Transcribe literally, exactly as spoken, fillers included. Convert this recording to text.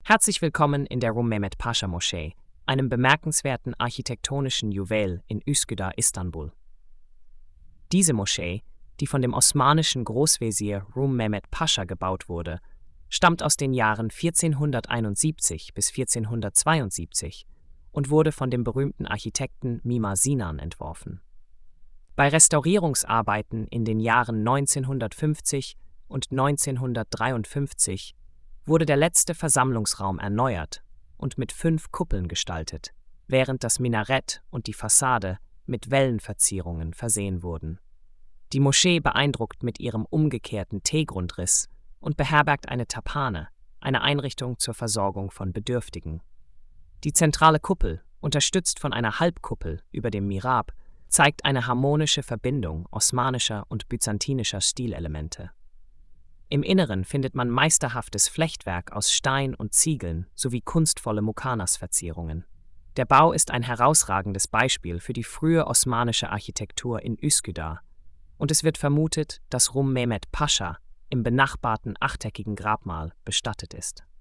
Herzlich willkommen in der Rum Mehmet Pascha Moschee, einem bemerkenswerten architektonischen Juwel in Üsküdar, Istanbul. Diese Moschee, die von dem osmanischen Großvezier Rum Mehmet Pascha gebaut wurde, stammt aus den Jahren vierzehnhunderteinundsiebzig bis vierzehnhundertzweiundsiebzig und wurde von dem berühmten Architekten Mimar Sinan entworfen. Bei Restaurierungsarbeiten in den Jahren neunzehnhundertfünfzig und neunzehnhundertdreiundfünfzig wurde der letzte Versammlungsraum erneuert und mit fünf Kuppeln gestaltet, während das Minarett und die Fassade mit Wellenverzierungen versehen wurden. Die Moschee beeindruckt mit ihrem umgekehrten T-Grundriss und beherbergt eine Tapane, eine Einrichtung zur Versorgung von Bedürftigen. Die zentrale Kuppel, unterstützt von einer Halbkuppel über dem Mihrab, zeigt eine harmonische Verbindung osmanischer und byzantinischer Stilelemente. Im Inneren findet man meisterhaftes Flechtwerk aus Stein und Ziegeln sowie kunstvolle Mukanas-Verzierungen. Der Bau ist ein herausragendes Beispiel für die frühe osmanische Architektur in Üsküdar, und es wird vermutet, dass Rum Mehmet Pascha im benachbarten achteckigen Grabmal bestattet ist.